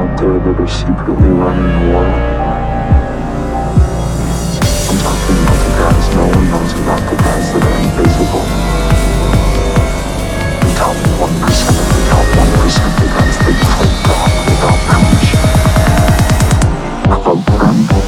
out there that are secretly running the world. I'm talking about the guys no one knows about, the guys that are invisible. The top 1% of the top 1%, the guys that fight God without permission. Club Ramble.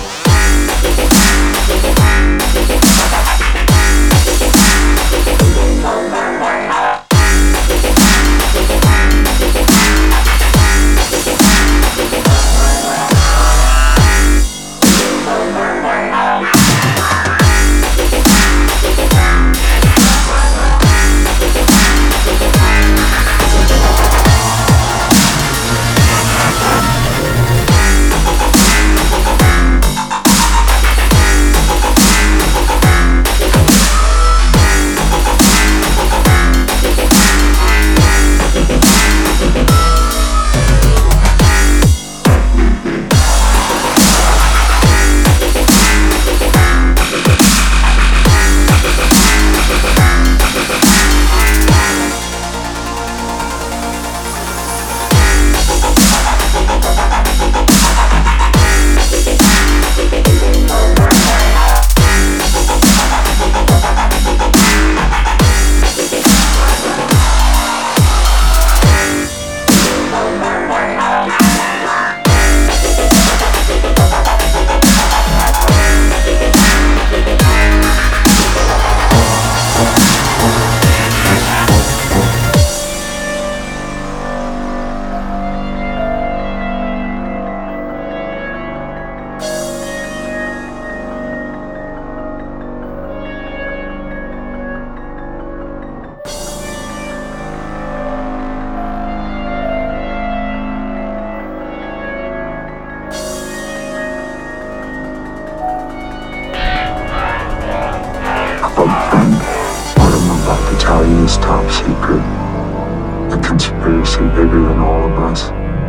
What I'm about to tell you is top secret. A conspiracy bigger than all of us.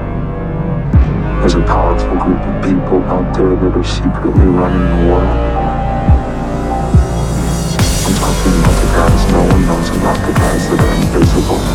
There's a powerful group of people out there that are secretly running the world. I'm talking about the guys no one knows about, the guys that are invisible.